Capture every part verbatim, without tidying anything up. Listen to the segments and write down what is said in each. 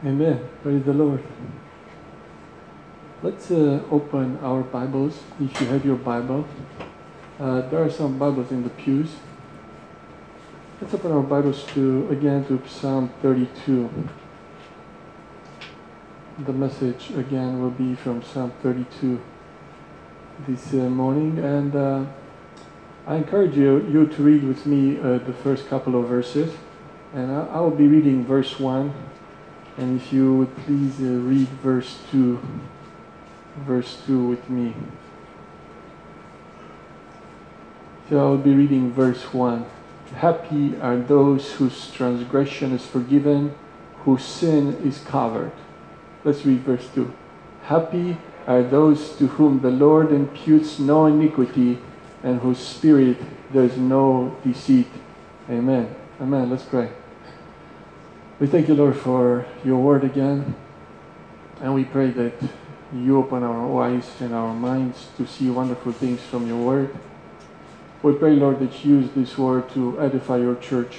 Amen. Praise the Lord. Let's uh, open our Bibles. If you have your Bible, uh, there are some Bibles in the pews. Let's open our Bibles to again to Psalm thirty-two. The message again will be from Psalm thirty-two this uh, morning, and uh, I encourage you you to read with me uh, the first couple of verses, and I, I will be reading verse one. And if you would please uh, read verse two, verse two with me. So I will be reading verse one. Happy are those whose transgression is forgiven, whose sin is covered. Let's read verse two. Happy are those to whom the Lord imputes no iniquity, and whose spirit there's no deceit. Amen. Amen. Let's pray. We thank you, Lord, for your word again, and we pray that you open our eyes and our minds to see wonderful things from your word. We pray, Lord, that you use this word to edify your church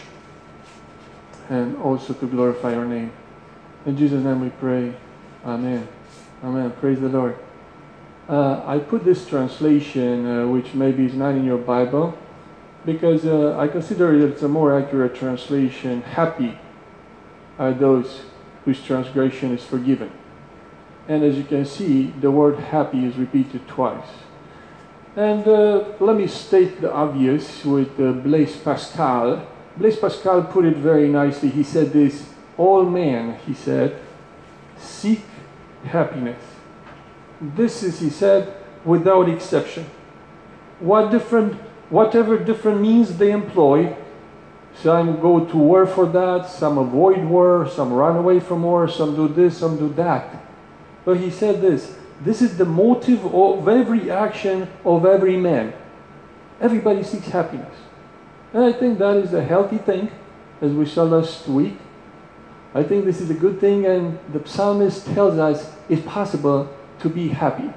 and also to glorify your name. In Jesus' name we pray. Amen. Amen. Praise the Lord. Uh, I put this translation, uh, which maybe is not in your Bible, because uh, I consider it's a more accurate translation. Happy are those whose transgression is forgiven. And as you can see, the word happy is repeated twice. And uh, let me state the obvious with uh, Blaise Pascal. Blaise Pascal put it very nicely. He said this: all men, he said, seek happiness. This is, he said, without exception. What different, whatever different means they employ, some go to war for that, some avoid war, some run away from war, some do this, some do that. But he said this: this is the motive of every action of every man. Everybody seeks happiness. And I think that is a healthy thing, as we saw last week. I think this is a good thing, and the psalmist tells us it's possible to be happy.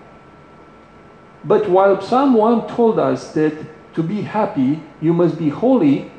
But while Psalm one told us that to be happy, you must be holy,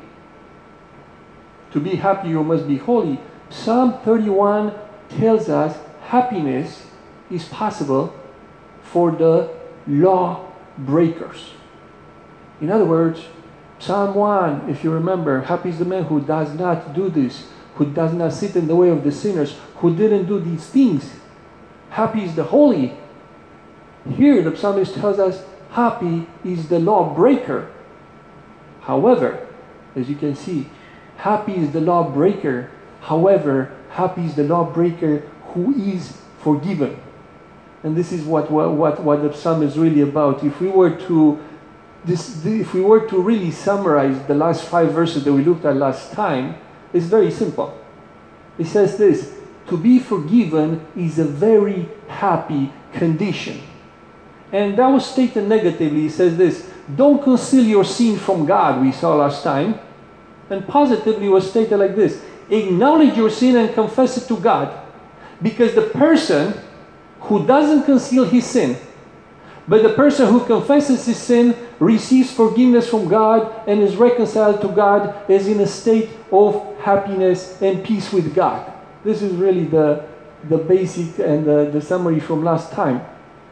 to be happy, you must be holy, Psalm thirty-one tells us happiness is possible for the law breakers. In other words, Psalm one, if you remember, happy is the man who does not do this, who does not sit in the way of the sinners, who didn't do these things. Happy is the holy. Here the psalmist tells us happy is the law breaker. However, as you can see, happy is the lawbreaker. However, happy is the lawbreaker who is forgiven. And this is what what what, what the psalm is really about. If we were to this, if we were to really summarize the last five verses that we looked at last time, it's very simple. It says this: to be forgiven is a very happy condition. And that was stated negatively. It says this: don't conceal your sin from God, we saw last time. And positively was stated like this: acknowledge your sin and confess it to God. Because the person who doesn't conceal his sin, but the person who confesses his sin, receives forgiveness from God and is reconciled to God, is in a state of happiness and peace with God. This is really the, the basic and the, the summary from last time.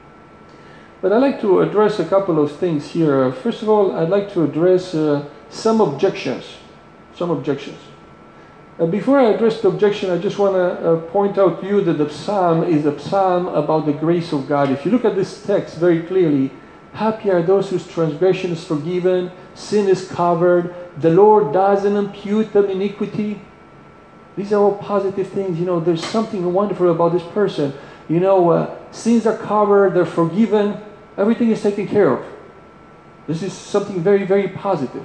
But I'd like to address a couple of things here. First of all, I'd like to address uh, some objections. Some objections. Uh, before I address the objection, I just want to uh, point out to you that the psalm is a psalm about the grace of God. If you look at this text very clearly, happy are those whose transgression is forgiven, sin is covered, the Lord doesn't impute them iniquity. These are all positive things. You know, there's something wonderful about this person. You know, uh, sins are covered, they're forgiven, everything is taken care of. This is something very, very positive.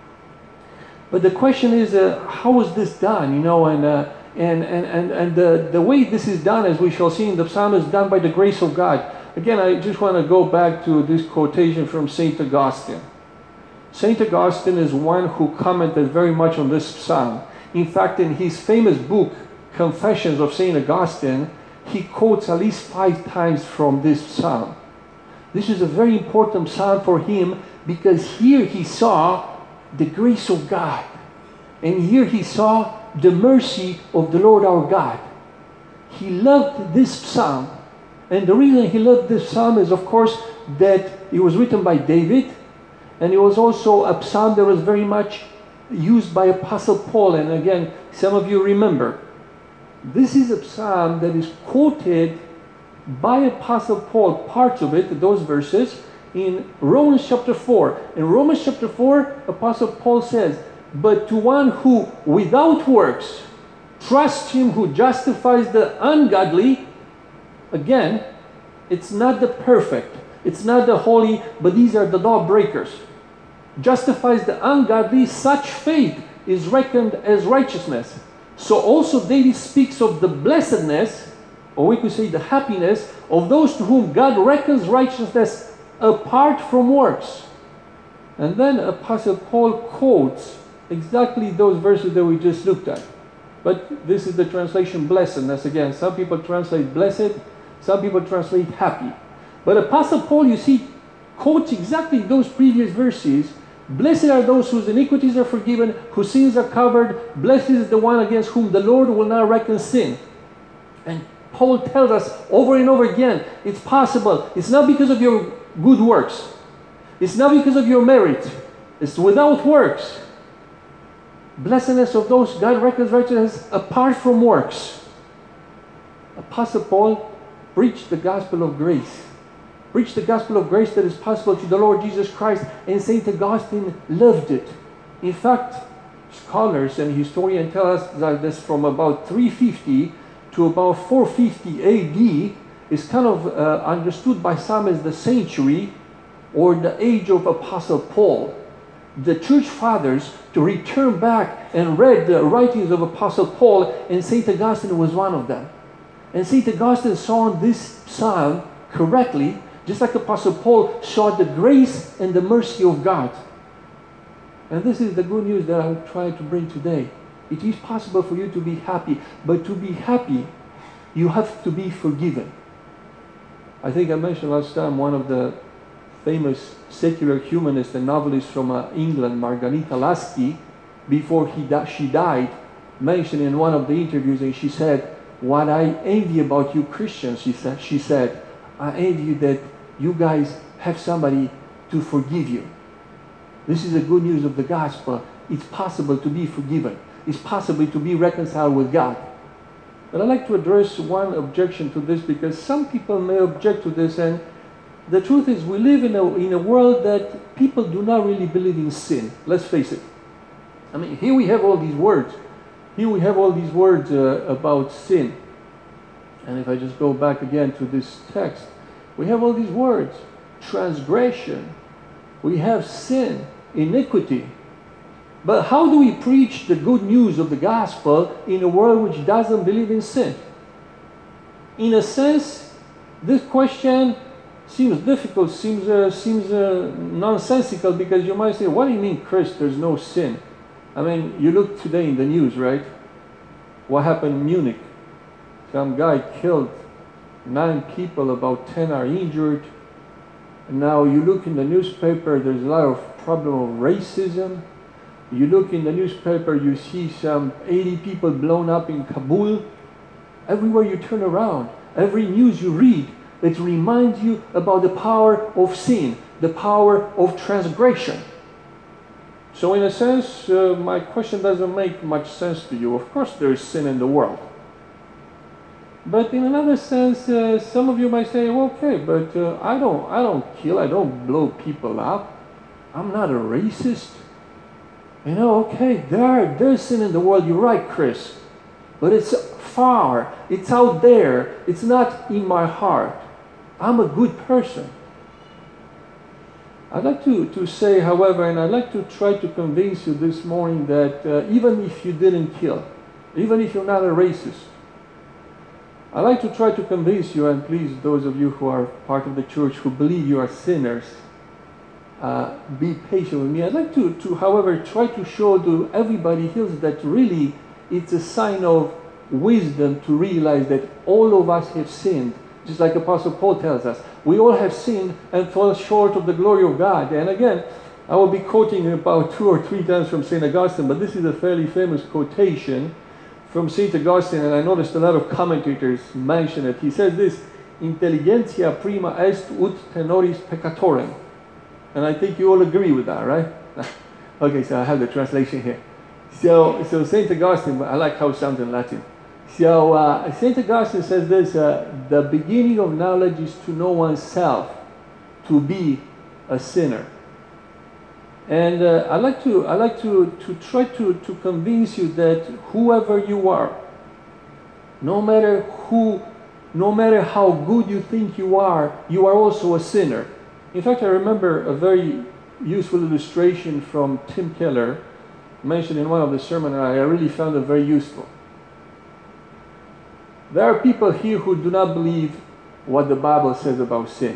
But the question is, uh, how was this done? You know, and uh, and and and and the the way this is done, as we shall see in the psalm, is done by the grace of God. Again, I just want to go back to this quotation from Saint Augustine. Saint Augustine is one who commented very much on this psalm. In fact, in his famous book, Confessions of Saint Augustine, he quotes at least five times from this psalm. This is a very important psalm for him because here he saw the grace of God. And here he saw the mercy of the Lord our God. he loved this psalm. And the reason he loved this psalm is, of course, that it was written by David, and it was also a psalm that was very much used by Apostle Paul. And again, some of you remember, this is a psalm that is quoted by Apostle Paul, parts of it, those verses, in Romans chapter four. In Romans chapter four, Apostle Paul says, "But to one who without works trusts him who justifies the ungodly," again, it's not the perfect, it's not the holy, but these are the lawbreakers. "Justifies the ungodly, such faith is reckoned as righteousness." So also David speaks of the blessedness, or we could say the happiness, of those to whom God reckons righteousness apart from works. And then Apostle Paul quotes exactly those verses that we just looked at. But this is the translation blessedness. Again, some people translate blessed, some people translate happy. But Apostle Paul, you see, quotes exactly those previous verses. "Blessed are those whose iniquities are forgiven, whose sins are covered. Blessed is the one against whom the Lord will not reckon sin." And Paul tells us over and over again, it's possible. It's not because of your good works. It's not because of your merit. It's without works. Blessedness of those God reckons righteousness apart from works. Apostle Paul preached the gospel of grace. Preached the gospel of grace that is possible to the Lord Jesus Christ, and Saint Augustine loved it. In fact, scholars and historians tell us that this from about three fifty to about four fifty A D is kind of uh, understood by some as the century or the age of Apostle Paul. The church fathers to return back and read the writings of Apostle Paul, and Saint Augustine was one of them. And Saint Augustine saw this psalm correctly, just like Apostle Paul saw the grace and the mercy of God. And this is the good news that I'm trying to bring today. It is possible for you to be happy, but to be happy, you have to be forgiven. I think I mentioned last time one of the famous secular humanists and novelists from uh, England, Margarita Lasky, before he di- she died, mentioned in one of the interviews, and she said, "What I envy about you Christians," she said, she said, "I envy you that you guys have somebody to forgive you." This is the good news of the gospel. It's possible to be forgiven. It's possible to be reconciled with God. But I'd like to address one objection to this, because some people may object to this, and the truth is we live in a, in a world that people do not really believe in sin. Let's face it. I mean, here we have all these words. Here we have all these words uh, about sin. And if I just go back again to this text, we have all these words. Transgression. We have sin, iniquity. But how do we preach the good news of the gospel in a world which doesn't believe in sin? In a sense, this question seems difficult, seems uh, seems uh, nonsensical, because you might say, what do you mean, Chris, there's no sin? I mean, you look today in the news, right? What happened in Munich? Some guy killed nine people, about ten are injured. And now you look in the newspaper, there's a lot of problem of racism. You look in the newspaper, you see some eighty people blown up in Kabul. Everywhere you turn around, every news you read, it reminds you about the power of sin, the power of transgression. So in a sense, uh, my question doesn't make much sense to you. Of course there is sin in the world. But in another sense, uh, some of you might say, well, okay, but uh, I don't I don't kill, I don't blow people up. I'm not a racist. You know, okay, there, there's sin in the world, you're right, Chris. But it's far, it's out there, it's not in my heart. I'm a good person. I'd like to, to say, however, and I'd like to try to convince you this morning that uh, even if you didn't kill, even if you're not a racist, I'd like to try to convince you, and please, those of you who are part of the church who believe you are sinners, uh, be patient with me. I'd like to, to, however, try to show to everybody here that really it's a sign of wisdom to realize that all of us have sinned. Just like Apostle Paul tells us, we all have sinned and fall short of the glory of God. And again, I will be quoting about two or three times from Saint Augustine, but this is a fairly famous quotation from Saint Augustine, and I noticed a lot of commentators mention it. He says this, intelligentia prima est ut tenoris peccatorem. And I think you all agree with that, right? Okay, so I have the translation here. So, so Saint Augustine, I like how it sounds in Latin. So uh, Saint Augustine says this, uh, the beginning of knowledge is to know oneself, to be a sinner. And uh, I like to I like to, to try to, to convince you that whoever you are, no matter who, no matter how good you think you are, you are also a sinner. In fact, I remember a very useful illustration from Tim Keller, mentioned in one of the sermons, and I really found it very useful. There are people here who do not believe what the Bible says about sin.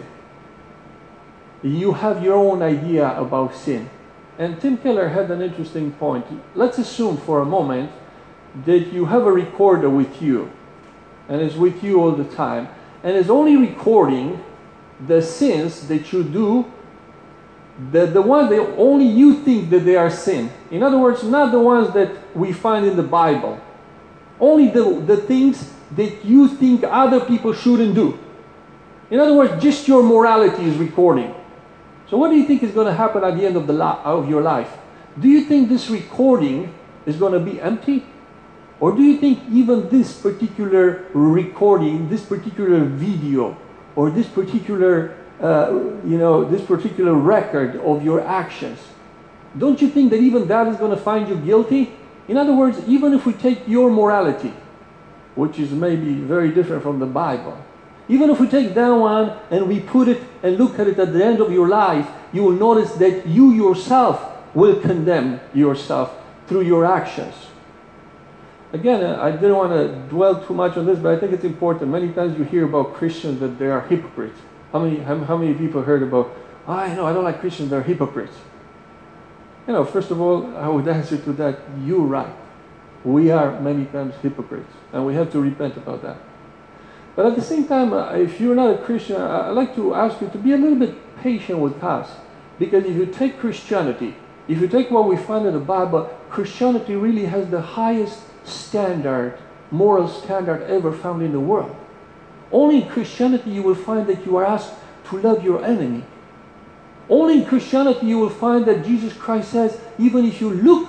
You have your own idea about sin. And Tim Keller had an interesting point. Let's assume for a moment that you have a recorder with you, and it's with you all the time, and is only recording the sins that you do, the, the ones that only you think that they are sin. In other words, not the ones that we find in the Bible. Only the, the things that you think other people shouldn't do. In other words, just your morality is recording. So what do you think is going to happen at the end of, the li- of your life? Do you think this recording is going to be empty? Or do you think even this particular recording, this particular video, or this particular, uh, you know, this particular record of your actions, don't you think that even that is going to find you guilty? In other words, even if we take your morality, which is maybe very different from the Bible, even if we take that one and we put it and look at it at the end of your life, you will notice that you yourself will condemn yourself through your actions. Again, I didn't want to dwell too much on this, but I think it's important. Many times you hear about Christians that they are hypocrites. How many, how, how many people heard about, oh, I know, I don't like Christians, they're hypocrites. You know, first of all, I would answer to that, you're right. We are many times hypocrites, and we have to repent about that. But at the same time, uh, if you're not a Christian, I, I'd like to ask you to be a little bit patient with us. Because if you take Christianity, if you take what we find in the Bible, Christianity really has the highest standard, moral standard ever found in the world. Only in Christianity you will find that you are asked to love your enemy. Only in Christianity you will find that Jesus Christ says, even if you look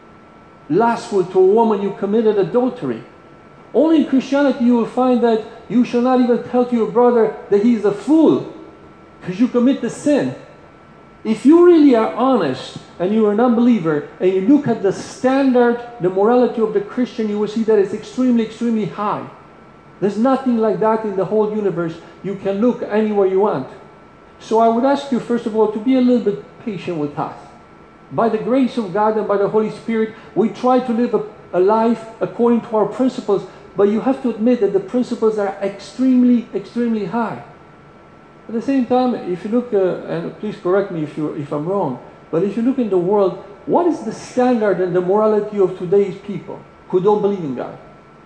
lustful to a woman, you committed adultery. Only in Christianity you will find that you shall not even tell to your brother that he is a fool, because you commit the sin. If you really are honest and you are an unbeliever and you look at the standard, the morality of the Christian, you will see that it's extremely, extremely high. There's nothing like that in the whole universe. You can look anywhere you want. So I would ask you, first of all, to be a little bit patient with us. By the grace of God and by the Holy Spirit, we try to live a, a life according to our principles, but you have to admit that the principles are extremely, extremely high. At the same time, if you look, uh, and please correct me if, you, if I'm wrong, but if you look in the world, what is the standard and the morality of today's people who don't believe in God?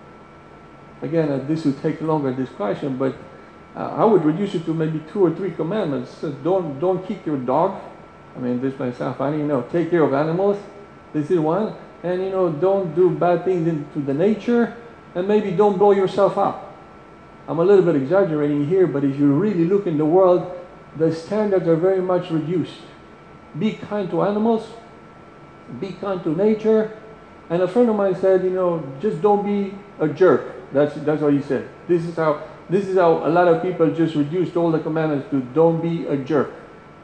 Again, uh, this will take longer discussion, but uh, I would reduce it to maybe two or three commandments. So don't, don't kick your dog. I mean, this might sound funny, you know, take care of animals. This is one. And, you know, don't do bad things into the nature. And maybe don't blow yourself up. I'm a little bit exaggerating here, but if you really look in the world, the standards are very much reduced. Be kind to animals. Be kind to nature. And a friend of mine said, you know, just don't be a jerk. That's, that's what he said. This is how, this is how a lot of people just reduced all the commandments to don't be a jerk.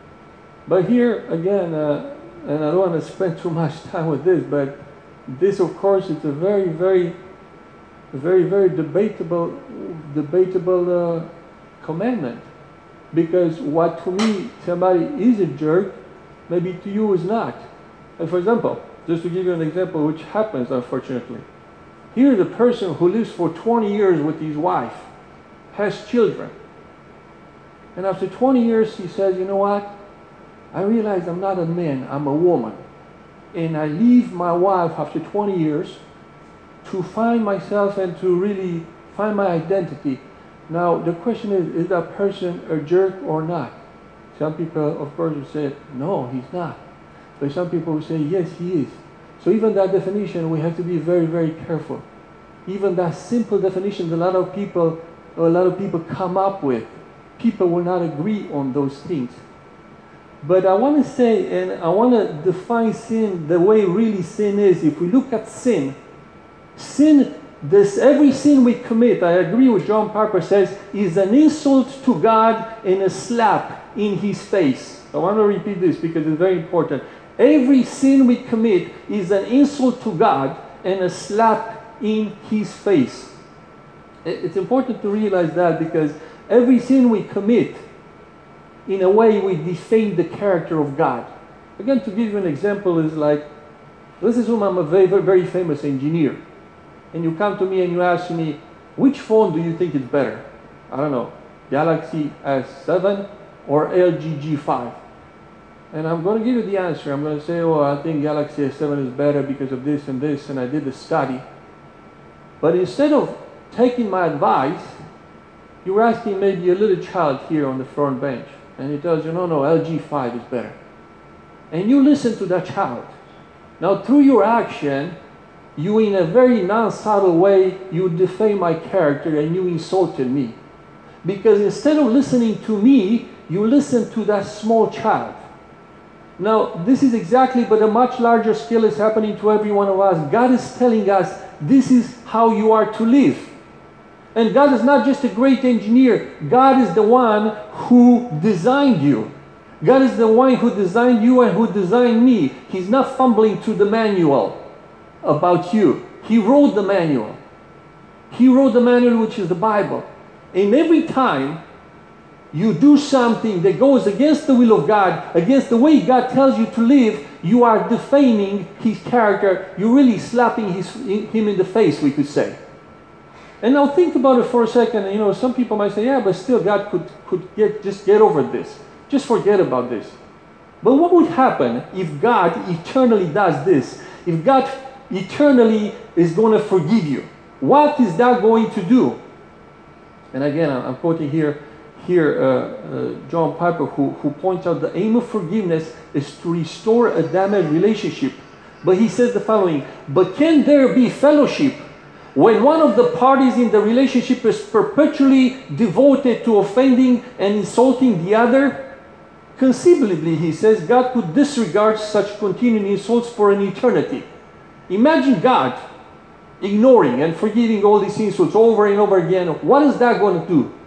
But here, again, uh, and I don't want to spend too much time with this, but this, of course, is a very, very, very, very debatable, debatable uh, commandment. Because what to me, somebody is a jerk, maybe to you is not. And for example, just to give you an example, which happens, unfortunately. Here's a person who lives for twenty years with his wife, has children. And after twenty years, he says, you know what? I realize I'm not a man, I'm a woman. And I leave my wife after twenty years to find myself and to really find my identity. Now, the question is, is that person a jerk or not? Some people, of course, will say, no, he's not. But some people will say, yes, he is. So even that definition, we have to be very, very careful. even that simple definition that a lot of people, a lot of people come up with, people will not agree on those things. But I want to say, and I want to define sin the way really sin is. If we look at sin, sin, this every sin we commit, I agree with John Piper says, is an insult to God and a slap in His face. I want to repeat this because it's very important. Every sin we commit is an insult to God and a slap in His face. It's important to realize that because every sin we commit, in a way, we defame the character of God. Again, to give you an example, is like, let's assume I'm a very, very famous engineer. And you come to me and you ask me, which phone do you think is better? I don't know, Galaxy S seven or L G G five? And I'm going to give you the answer. I'm going to say, oh, I think Galaxy S seven is better because of this and this, and I did the study. But instead of taking my advice, you're asking maybe a little child here on the front bench. And he tells you, no, no, L G five is better. And you listen to that child. Now, through your action, you in a very non-subtle way, you defame my character and you insulted me. Because instead of listening to me, you listen to that small child. Now, this is exactly, but a much larger scale is happening to every one of us. God is telling us, this is how you are to live. And God is not just a great engineer. God is the one who designed you. God is the one who designed you and who designed me. He's not fumbling through the manual about you. He wrote the manual. He wrote the manual, which is the Bible. And every time you do something that goes against the will of God, against the way God tells you to live, you are defaming His character. You're really slapping his, Him in the face, we could say. And now think about it for a second. You know, some people might say, yeah, but still God could, could get, just get over this. Just forget about this. But what would happen if God eternally does this? If God eternally is going to forgive you? What is that going to do? And again, I'm quoting here, here uh, uh, John Piper, who, who points out the aim of forgiveness is to restore a damaged relationship. But he says the following, but can there be fellowship when one of the parties in the relationship is perpetually devoted to offending and insulting the other? Conceivably, he says, God could disregard such continuing insults for an eternity. Imagine God ignoring and forgiving all these insults over and over again. What is that going to do?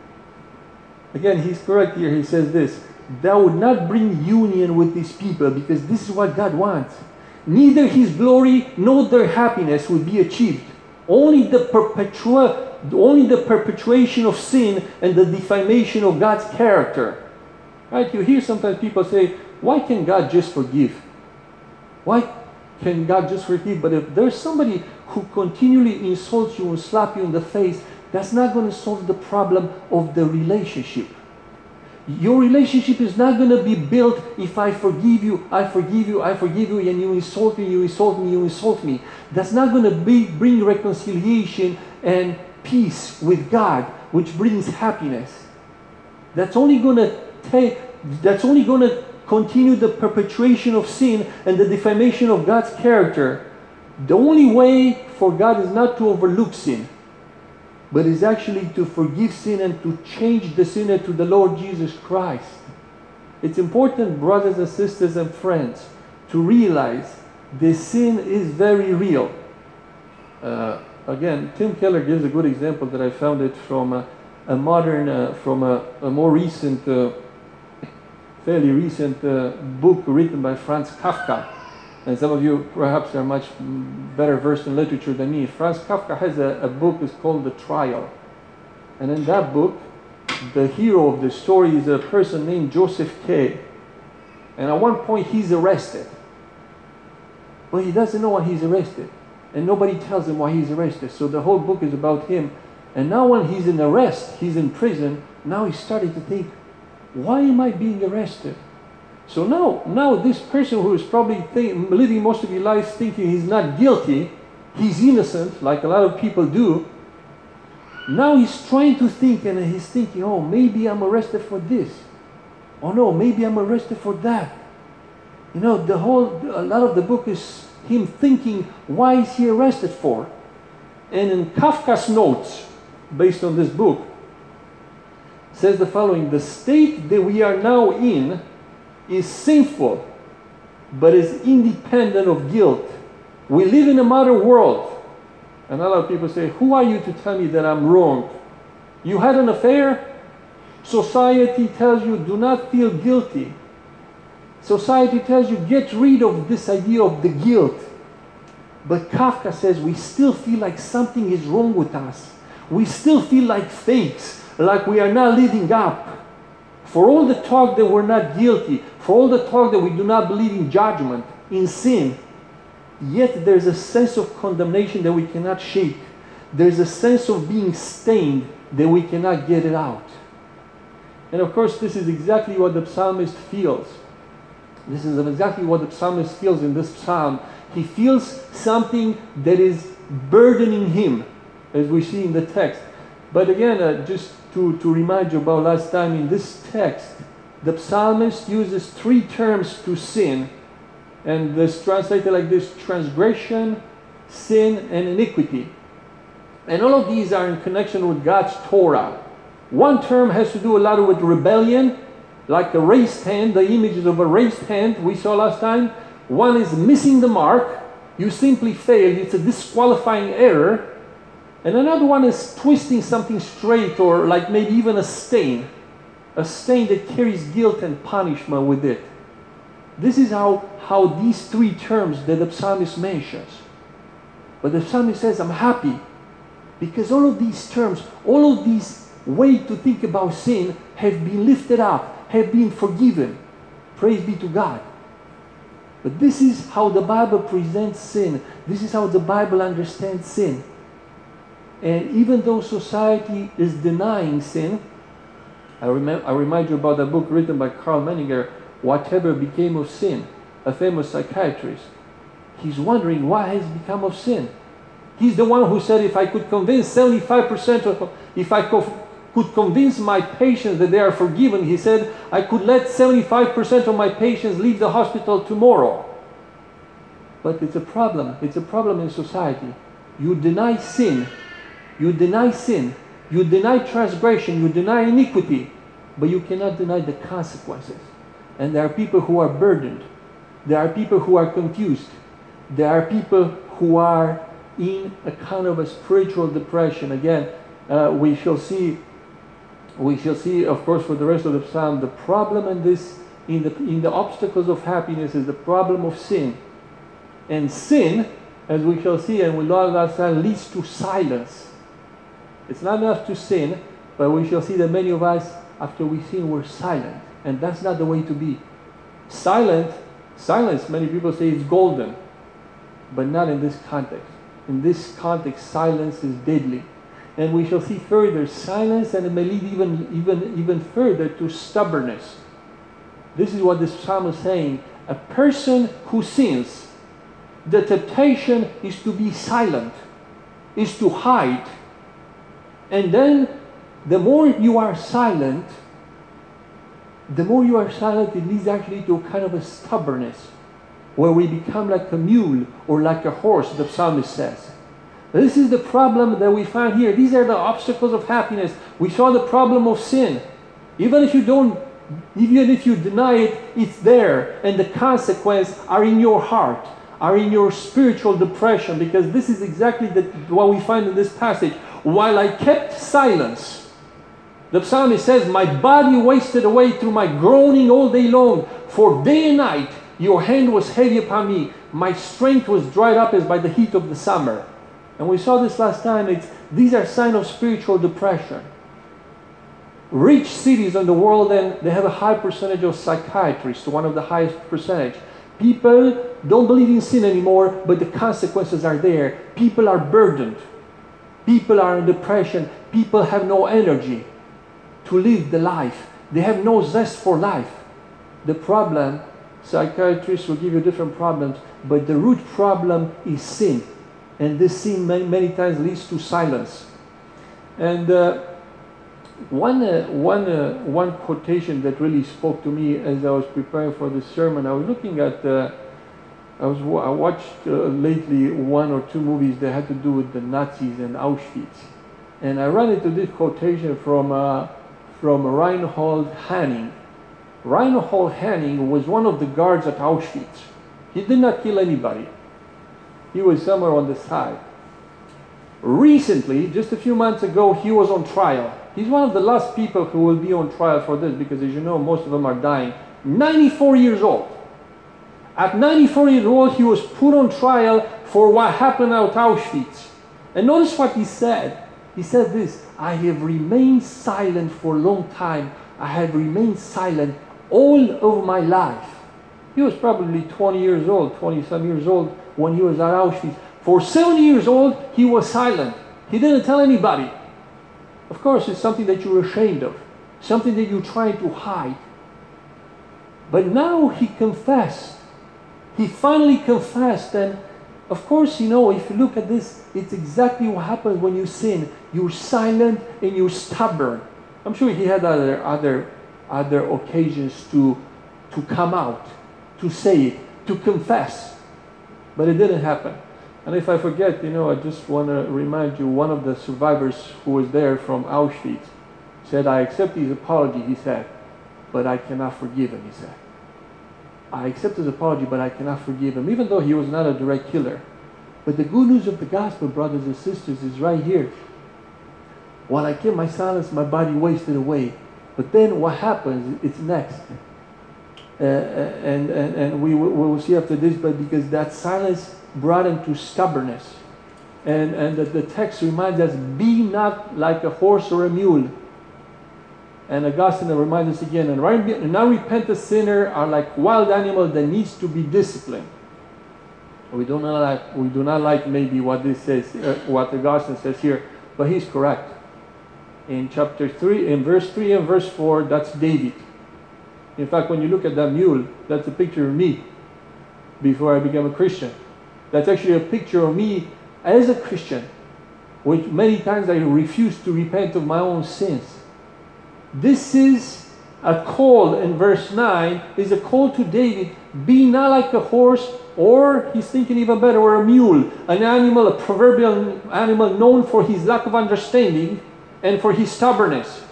Again, he's correct here. He says this, that would not bring union with these people because this is what God wants. Neither His glory nor their happiness would be achieved. Only the perpetua, only the perpetuation of sin and the defamation of God's character. Right? You hear sometimes people say, why can God just forgive? Why can God just forgive? But if there's somebody who continually insults you and slap you in the face, that's not going to solve the problem of the relationship. Your relationship is not going to be built if I forgive you, I forgive you, I forgive you, and you insult me, you insult me, you insult me. That's not going to be, bring reconciliation and peace with God, which brings happiness. That's only going to take, that's only going to continue the perpetuation of sin and the defamation of God's character. The only way for God is not to overlook sin, but is actually to forgive sin and to change the sinner to the Lord Jesus Christ. It's important, brothers and sisters and friends, to realize this sin is very real. Uh, again, Tim Keller gives a good example that I found it from a, a modern, uh, from a, a more recent, uh, fairly recent uh, book written by Franz Kafka. And some of you perhaps are much better versed in literature than me. Franz Kafka has a, a book that's called The Trial. And in that book, the hero of the story is a person named Joseph K. And at one point he's arrested. But he doesn't know why he's arrested. And nobody tells him why he's arrested. So the whole book is about him. And now when he's in arrest, he's in prison, now he's starting to think, why am I being arrested? So now, now this person who is probably think, living most of his life thinking he's not guilty, he's innocent, like a lot of people do, now he's trying to think and he's thinking, oh, maybe I'm arrested for this. Oh no, maybe I'm arrested for that. You know, the whole, a lot of the book is him thinking, why is he arrested for? And in Kafka's notes, based on this book, says the following: the state that we are now in is sinful, but is independent of guilt. We live in a modern world. And a lot of people say, who are you to tell me that I'm wrong? You had an affair? Society tells you, do not feel guilty. Society tells you, get rid of this idea of the guilt. But Kafka says, we still feel like something is wrong with us. We still feel like fakes, like we are not living up. For all the talk that we're not guilty, for all the talk that we do not believe in judgment, in sin, yet there's a sense of condemnation that we cannot shake. There's a sense of being stained that we cannot get it out. And of course, this is exactly what the psalmist feels. This is exactly what the psalmist feels in this psalm. He feels something that is burdening him, as we see in the text. But again, uh, just to, to remind you about last time, in this text, the psalmist uses three terms to sin. And this translated like this: transgression, sin, and iniquity. And all of these are in connection with God's Torah. One term has to do a lot with rebellion, like a raised hand, the images of a raised hand we saw last time. One is missing the mark. You simply failed. It's a disqualifying error. And another one is twisting something straight, or like maybe even a stain. A stain that carries guilt and punishment with it. This is how, how these three terms that the psalmist mentions. But the psalmist says, I'm happy, because all of these terms, all of these ways to think about sin have been lifted up, have been forgiven. Praise be to God. But this is how the Bible presents sin. This is how the Bible understands sin. And even though society is denying sin, I, remember, I remind you about a book written by Carl Menninger, Whatever Became of Sin, a famous psychiatrist. He's wondering what has become of sin. He's the one who said, if I could convince seventy-five percent of, if I could, could convince my patients that they are forgiven, he said, I could let seventy-five percent of my patients leave the hospital tomorrow. But it's a problem. It's a problem in society. You deny sin. You deny sin. You deny transgression. You deny iniquity. But you cannot deny the consequences. And there are people who are burdened. There are people who are confused. There are people who are in a kind of a spiritual depression. Again, uh, we shall see, we shall see, of course, for the rest of the psalm, the problem in this, in the in the obstacles of happiness is the problem of sin. And sin, as we shall see, and we learned last time, leads to silence. It's not enough to sin, but we shall see that many of us, after we sin, we're silent. And that's not the way to be. Silent, silence, many people say it's golden, but not in this context. In this context, silence is deadly. And we shall see further silence, and it may lead even, even, even further to stubbornness. This is what this psalm is saying. A person who sins, the temptation is to be silent, is to hide. And then, the more you are silent, the more you are silent, it leads actually to a kind of a stubbornness, where we become like a mule or like a horse, the psalmist says. This is the problem that we find here. These are the obstacles of happiness. We saw the problem of sin. Even if you don't, even if you deny it, it's there. And the consequences are in your heart, are in your spiritual depression, because this is exactly the, what we find in this passage. While I kept silence, the psalmist says, my body wasted away through my groaning all day long. For day and night your hand was heavy upon me. My strength was dried up as by the heat of the summer. And we saw this last time. It's, these are signs of spiritual depression. Rich cities in the world, and they have a high percentage of psychiatrists, one of the highest percentage. People don't believe in sin anymore, but the consequences are there. People are burdened. People are in depression. People have no energy to live the life. They have no zest for life. The problem, psychiatrists will give you different problems, but the root problem is sin. And this sin many, many times leads to silence. And uh, one, uh, one, uh, one quotation that really spoke to me as I was preparing for this sermon, I was looking at uh, I was I watched uh, lately one or two movies that had to do with the Nazis and Auschwitz, and I ran into this quotation from uh, from Reinhold Hanning. Reinhold Hanning was one of the guards at Auschwitz. He did not kill anybody. He was somewhere on the side. Recently, just a few months ago, he was on trial. He's one of the last people who will be on trial for this because, as you know, most of them are dying. ninety-four years old. At ninety-four years old, he was put on trial for what happened at Auschwitz. And notice what he said. He said this, I have remained silent for a long time. I have remained silent all of my life. He was probably twenty years old, twenty-some years old when he was at Auschwitz. For seventy years old, he was silent. He didn't tell anybody. Of course, it's something that you're ashamed of, something that you're trying to hide. But now he confessed. He finally confessed, and of course, you know, if you look at this, it's exactly what happens when you sin. You're silent and you're stubborn. I'm sure he had other other other occasions to to come out, to say it, to confess, but it didn't happen. And if I forget, you know, I just want to remind you, one of the survivors who was there from Auschwitz said, I accept his apology, he said, but I cannot forgive him, he said. I accept his apology, but I cannot forgive him, even though he was not a direct killer. But the good news of the gospel, brothers and sisters, is right here. While I kept my silence, my body wasted away. But then what happens, it's next. Uh, and, and, and we, will, we will see after this, but because that silence brought him to stubbornness. And, and the, the text reminds us, be not like a horse or a mule. And Augustine reminds us again, and an unrepentant sinner are like wild animal that needs to be disciplined. We do not like, we do not like maybe what this says, uh, what Augustine says here, but he's correct. In chapter three, in verse three and verse four, that's David. In fact, when you look at that mule, that's a picture of me before I became a Christian. That's actually a picture of me as a Christian, which many times I refuse to repent of my own sins. This is a call in verse nine, is a call to David, be not like a horse, or he's thinking even better, or a mule, an animal, a proverbial animal known for his lack of understanding and for his stubbornness.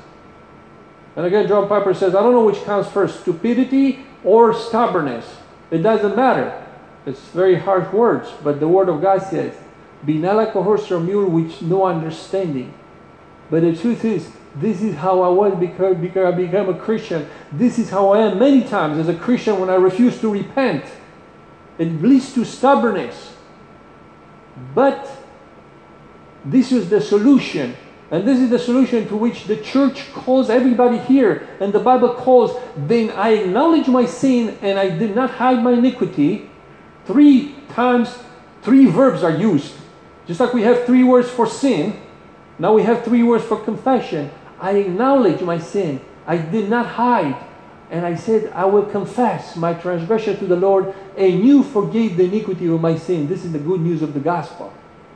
And again, John Piper says, I don't know which comes first, stupidity or stubbornness. It doesn't matter. It's very harsh words, but the Word of God says, be not like a horse or a mule which no understanding. But the truth is, this is how I was because, because I became a Christian. This is how I am many times as a Christian when I refuse to repent. It leads to stubbornness. But this is the solution. And this is the solution to which the church calls everybody here. And the Bible calls, then I acknowledge my sin and I did not hide my iniquity. Three times, three verbs are used. Just like we have three words for sin, now we have three words for confession. I acknowledge my sin. I did not hide. And I said, I will confess my transgression to the Lord, and you forgave the iniquity of my sin. This is the good news of the gospel.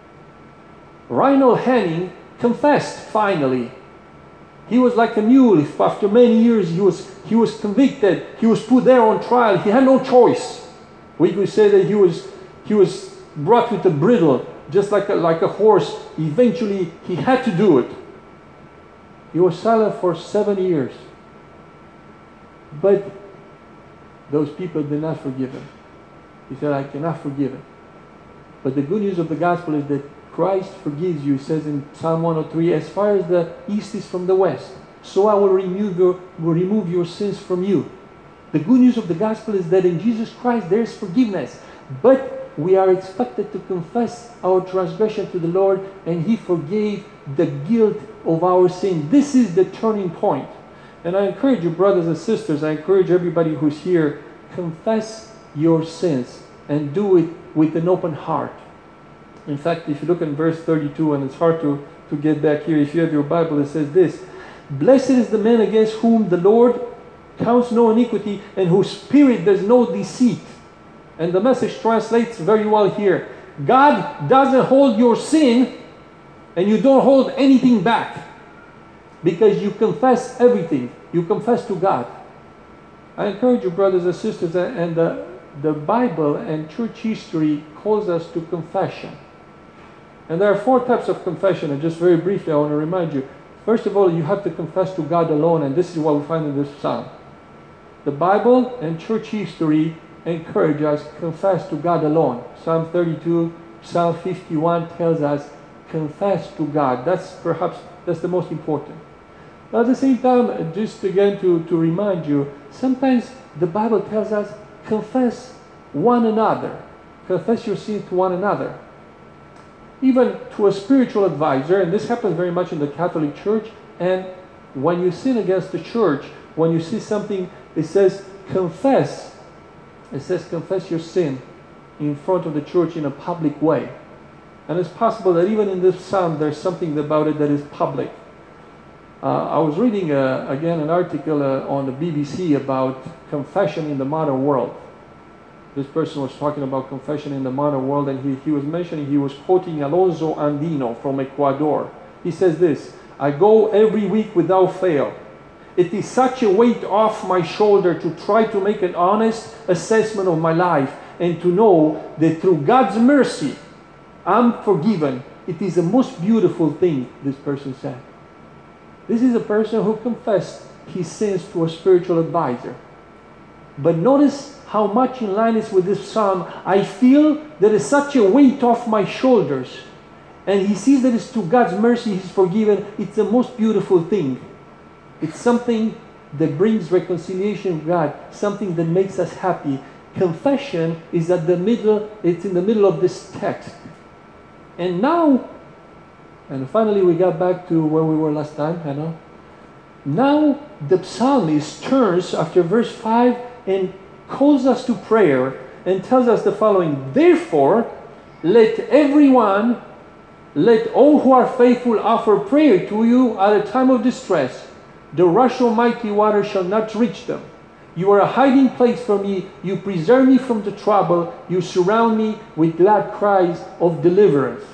Reinhold Hanning confessed finally. He was like a mule. After many years, he was, he was convicted. He was put there on trial. He had no choice. We could say that he was, he was brought with a bridle, just like a, like a horse. Eventually, he had to do it. He was silent for seven years. But those people did not forgive him. He said, I cannot forgive him. But the good news of the gospel is that Christ forgives you. It says in Psalm one oh three, as far as the east is from the west, so I will remove your, will remove your sins from you. The good news of the gospel is that in Jesus Christ there is forgiveness. But we are expected to confess our transgression to the Lord, and He forgave the guilt of our sin. This is the turning point. And I encourage you, brothers and sisters, I encourage everybody who's here, confess your sins and do it with an open heart. In fact, if you look in verse thirty-two, and it's hard to, to get back here, if you have your Bible, it says this, blessed is the man against whom the Lord counts no iniquity and whose spirit does no deceit. And the Message translates very well here. God doesn't hold your sin and you don't hold anything back because you confess everything. You confess to God. I encourage you, brothers and sisters, and uh, the Bible and church history calls us to confession. And there are four types of confession, and just very briefly I want to remind you. First of all, you have to confess to God alone, and this is what we find in this psalm. The Bible and church history encourage us to confess to God alone. Psalm thirty-two, Psalm fifty-one tells us, confess to God. That's perhaps, that's the most important. But at the same time, just again to, to remind you, sometimes the Bible tells us, confess one another. Confess your sins to one another. Even to a spiritual advisor, and this happens very much in the Catholic Church, and when you sin against the church, when you see something, it says confess. It says confess your sin in front of the church in a public way. And it's possible that even in this psalm there's something about it that is public. Uh, I was reading, uh, again, an article uh, on the B B C about confession in the modern world. This person was talking about confession in the modern world, and he, he was mentioning, he was quoting Alonso Andino from Ecuador. He says this, I go every week without fail. It is such a weight off my shoulder to try to make an honest assessment of my life and to know that through God's mercy, I'm forgiven. It is the most beautiful thing, this person said. This is a person who confessed his sins to a spiritual advisor. But notice how much in line is with this psalm. I feel there is such a weight off my shoulders. And he sees that it's through God's mercy he's forgiven. It's the most beautiful thing. It's something that brings reconciliation with God, something that makes us happy. Confession is at the middle, it's in the middle of this text. And now, and finally we got back to where we were last time, Hannah. Now the psalmist turns after verse five and calls us to prayer and tells us the following, therefore, let everyone, let all who are faithful offer prayer to you at a time of distress. The rush of mighty water shall not reach them. You are a hiding place for me. You preserve me from the trouble. You surround me with glad cries of deliverance.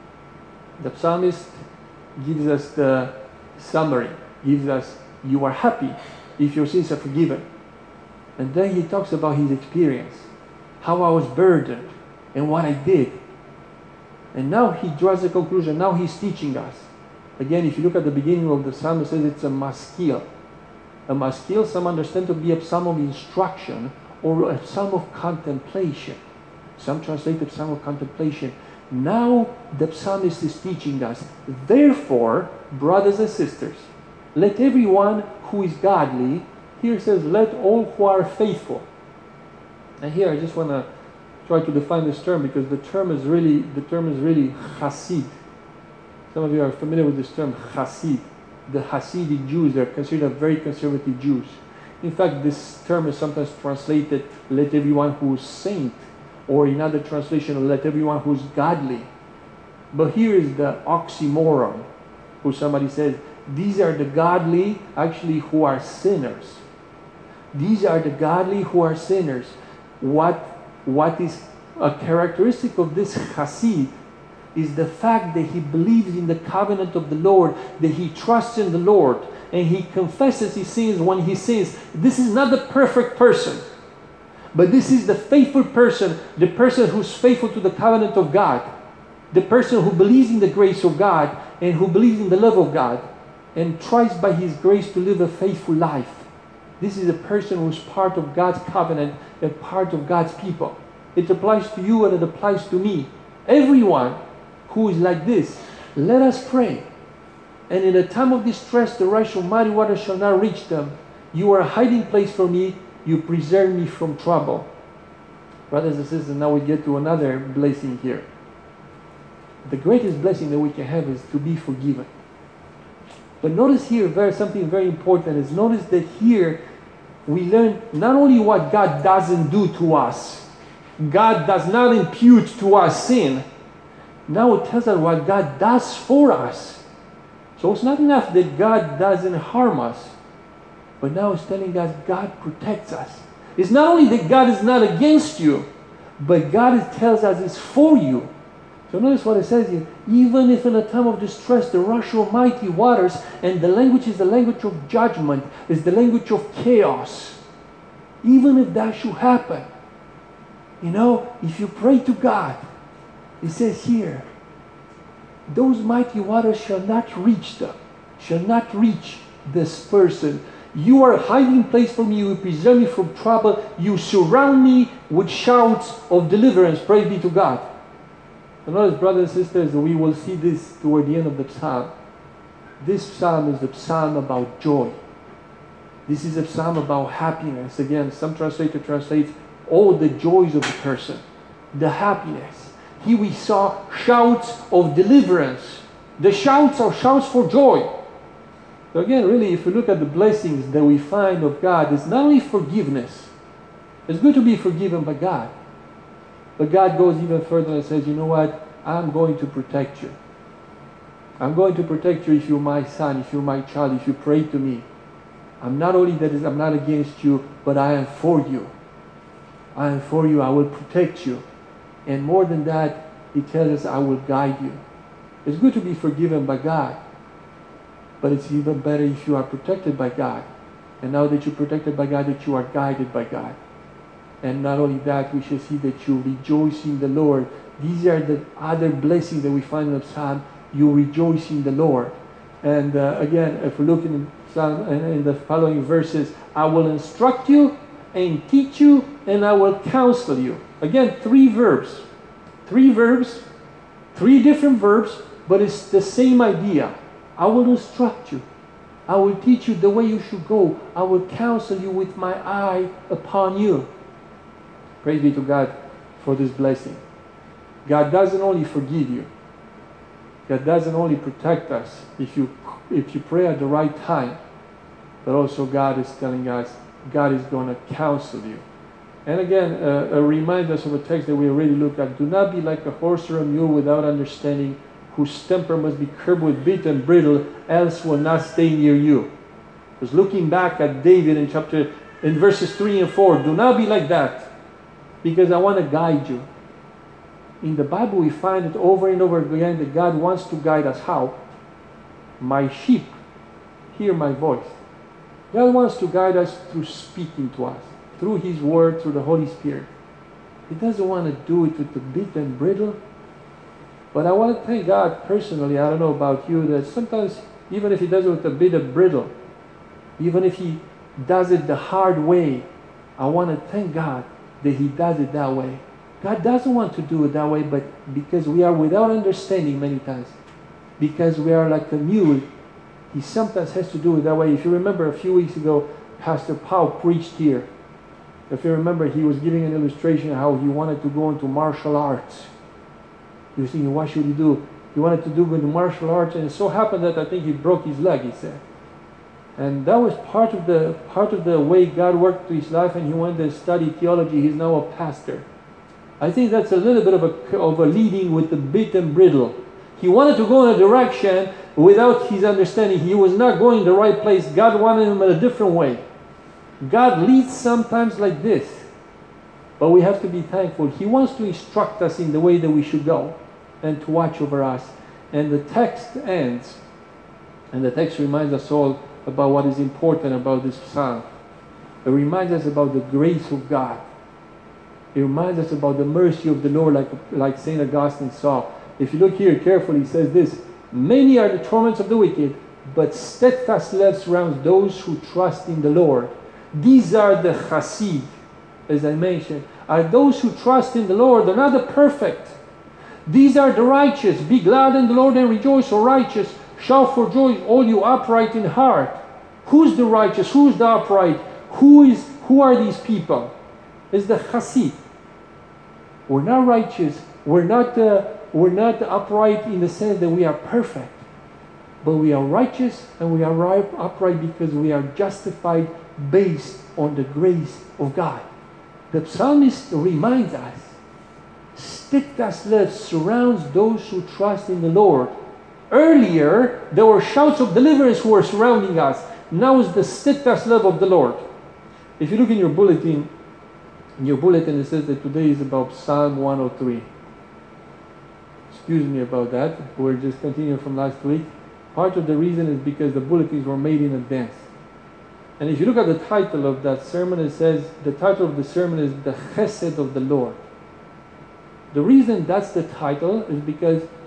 The psalmist gives us the summary, gives us, you are happy if your sins are forgiven. And then he talks about his experience, how I was burdened and what I did. And now he draws a conclusion. Now he's teaching us. Again, if you look at the beginning of the psalm, it says it's a maskil. A maskil, some understand to be a psalm of instruction or a psalm of contemplation. Some translate the psalm of contemplation. Now the psalmist is teaching us, therefore, brothers and sisters, let everyone who is godly, here it says, let all who are faithful. And here I just want to try to define this term because the term is really, the term is really Hasid. Some of you are familiar with this term, Hasid. The Hasidic Jews, they're considered very conservative Jews. In fact, this term is sometimes translated, let everyone who is saint, or in other translation, let everyone who is godly. But here is the oxymoron, who somebody says, these are the godly, actually, who are sinners. These are the godly who are sinners. What, what is a characteristic of this Hasid is the fact that he believes in the covenant of the Lord, that he trusts in the Lord, and he confesses his sins when he sins. This is not the perfect person, but this is the faithful person, the person who's faithful to the covenant of God, the person who believes in the grace of God and who believes in the love of God and tries by his grace to live a faithful life. This is a person who's part of God's covenant and part of God's people. It applies to you and it applies to me. Everyone who is like this, let us pray. And in a time of distress, the rush of mighty water shall not reach them. You are a hiding place for me. You preserve me from trouble. Brothers and sisters, now we get to another blessing here. The greatest blessing that we can have is to be forgiven. But notice here very, something very important is notice that here we learn not only what God doesn't do to us. God does not impute to us sin. Now it tells us what God does for us. So it's not enough that God doesn't harm us, but now it's telling us God protects us. It's not only that God is not against you, but God tells us it's for you. So notice what it says here. Even if in a time of distress, the rush of mighty waters, and the language is the language of judgment, is the language of chaos. Even if that should happen, You know, if you pray to God, it says here, those mighty waters shall not reach them, shall not reach this person. You are a hiding place for me. You preserve me from trouble. You surround me with shouts of deliverance. Praise be to God. And notice, brothers and sisters, we will see this toward the end of the psalm. This psalm is the psalm about joy. This is a psalm about happiness. Again, some translator translates all the joys of the person, the happiness. Here we saw shouts of deliverance. The shouts are shouts for joy. So again, really, if we look at the blessings that we find of God, it's not only forgiveness. It's good to be forgiven by God. But God goes even further and says, you know what? I'm going to protect you. I'm going to protect you if you're my son, if you're my child, if you pray to me. I'm not only that is, I'm not against you, but I am for you. I am for you. I will protect you. And more than that, He tells us, I will guide you. It's good to be forgiven by God. But it's even better if you are protected by God. And now that you're protected by God, that you are guided by God. And not only that, we shall see that you rejoice in the Lord. These are the other blessings that we find in the Psalm. You rejoice in the Lord. And uh, again, if we look in the Psalm, in the following verses, I will instruct you and teach you, and I will counsel you. Again, three verbs. Three verbs, three different verbs, but it's the same idea. I will instruct you. I will teach you the way you should go. I will counsel you with my eye upon you. Praise be to God for this blessing. God doesn't only forgive you. God doesn't only protect us if you if you pray at the right time, but also God is telling us God is going to counsel you. And again, uh, a reminder of a text that we already looked at. Do not be like a horse or a mule without understanding, whose temper must be curbed with bit and bridle, else will not stay near you. Because looking back at David in chapter, in verses three and four, do not be like that, because I want to guide you. In the Bible we find it over and over again that God wants to guide us. How? My sheep hear my voice. God wants to guide us through speaking to us, through His Word, through the Holy Spirit. He doesn't want to do it with the bit and bridle. But I want to thank God personally, I don't know about you, that sometimes even if He does it with a bit of brittle, even if He does it the hard way, I want to thank God that He does it that way. God doesn't want to do it that way, but because we are without understanding many times, because we are like a mule, He sometimes has to do it that way. If you remember a few weeks ago, Pastor Paul preached here. If you remember, he was giving an illustration of how he wanted to go into martial arts. He was thinking, what should he do? He wanted to do into martial arts, and it so happened that I think he broke his leg, he said. And that was part of the part of the way God worked through his life, and he went to study theology. He's now a pastor. I think that's a little bit of a, of a leading with the bit and bridle. He wanted to go in a direction without his understanding. He was not going the right place. God wanted him in a different way. God leads sometimes like this. But we have to be thankful. He wants to instruct us in the way that we should go and to watch over us. And the text ends, and the text reminds us all about what is important about this psalm. It reminds us about the grace of God. It reminds us about the mercy of the Lord, like, like Saint Augustine saw. If you look here carefully, it says this: many are the torments of the wicked, but steadfast love surrounds those who trust in the Lord. These are the chassid, as I mentioned, are those who trust in the Lord. They're not the perfect. These are the righteous. Be glad in the Lord and rejoice, O righteous. Shout for joy, all you upright in heart. Who's the righteous? Who's the upright? Who is? Who are these people? It's the chassid. We're not righteous. We're not, uh, we're not upright in the sense that we are perfect. But we are righteous, and we are right, upright because we are justified based on the grace of God. The psalmist reminds us, steadfast love surrounds those who trust in the Lord. Earlier, there were shouts of deliverance who were surrounding us. Now is the steadfast love of the Lord. If you look in your bulletin, in your bulletin it says that today is about Psalm one oh three. Excuse me about that. We're just continuing from last week. Part of the reason is because the bulletins were made in advance. And if you look at the title of that sermon, it says, the title of the sermon is The Chesed of the Lord. The reason that's the title is because